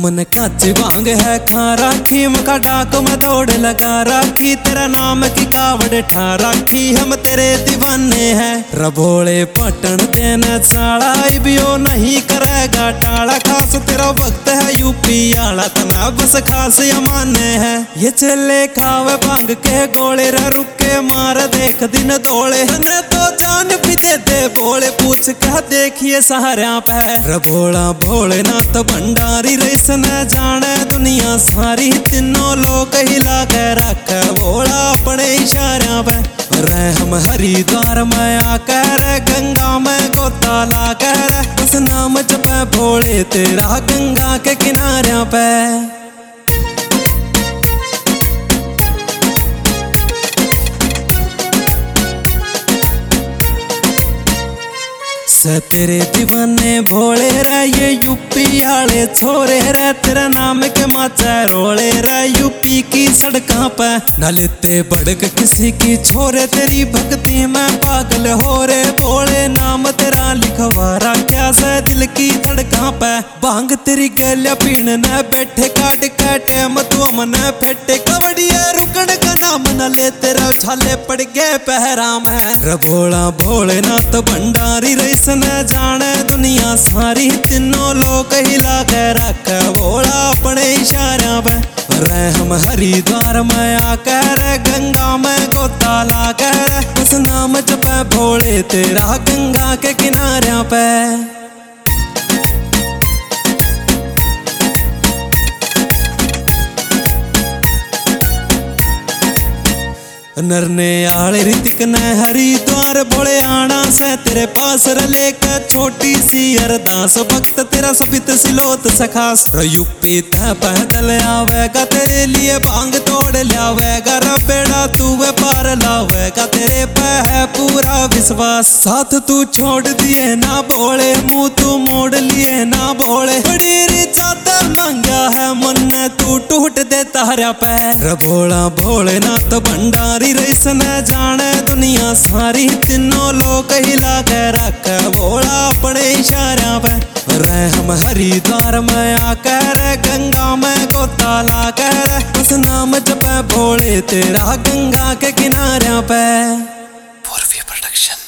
मन काची भांग है खा राखी, मुखा डाक में दौड़ लगा राखी, तेरा नाम की कावड़ ठा राखी, हम तेरे दीवाने हैं। रबोले पटन देने साड़ा इबियो नहीं करेगा टाड़ा, खास तेरा वक्त है यूपी आला, तना बस खास यमाने है। ये चले खावे भांग के गोले रे रुके मार देख दिन दौड़े, ने तो जान भी दे दे बोले पूछ कह देखिए सहारा पे। रबोला भोलेनाथ भंडारी रईस न जाने दुनिया सारी, तीनों लोग हिला के रख भोला अपने इशारा पे। रे हम हरिद्वार में आकर गंगा में गोता लाकर, उस नाम जपे भोले तेरा गंगा के किनारे पे। से तेरे दीवाने भोले रे ये यूपी आले छोरे रे, तेरा नाम के माचा रोले रे यूपी की सड़कों पे। न लेते भड़क किसी की छोरे, तेरी भक्ति में पागल हो रे भोले, नाम तेरा लिखवारा क्या से दिल की धड़कों पे। भांग तेरी गलिया पीण न बैठे काट काटे मतुआ मन फेटे, कवड़िया रुकन का नाम न ले तेरा छाले पड़ गए पहरा में। रबोला भोलेनाथ भंडारी रईस न जाने दुनिया सारी, तीनों लोग हिला के रख भोला अपने इशारा पे। रे हम हरिद्वार में आकर गंगा में गोता लाकर, उस नाम जपे भोले तेरा गंगा के किनारे पे। नरने आले ऋतिक ने हरिद्वार भोले आना से, तेरे पास रले का छोटी सी अरदास, भक्त तेरा सपित सिलोत सखास। यूपी तह पैदल आवेगा तेरे लिए भांग तोड़ लावेगा, रबेड़ा तू वे पार लावेगा, तेरे पे है पूरा विश्वास। साथ तू छोड़ दिए ना भोले, मुंह तू मोड़ लिए ना भोले, बड़ी चादर मांगा है मन ने तू टूट दे तारा पे। रबोला भोलेनाथ भंडारी रईस न जाने दुनिया सारी, तीनों लोग हिला के रख भोला अपने इशारा पे। रे हम हरिद्वार में आकर गंगा में गोता लाकर, उस नाम जपे भोले तेरा गंगा के किनारे पे। पूर्वी प्रोडक्शन।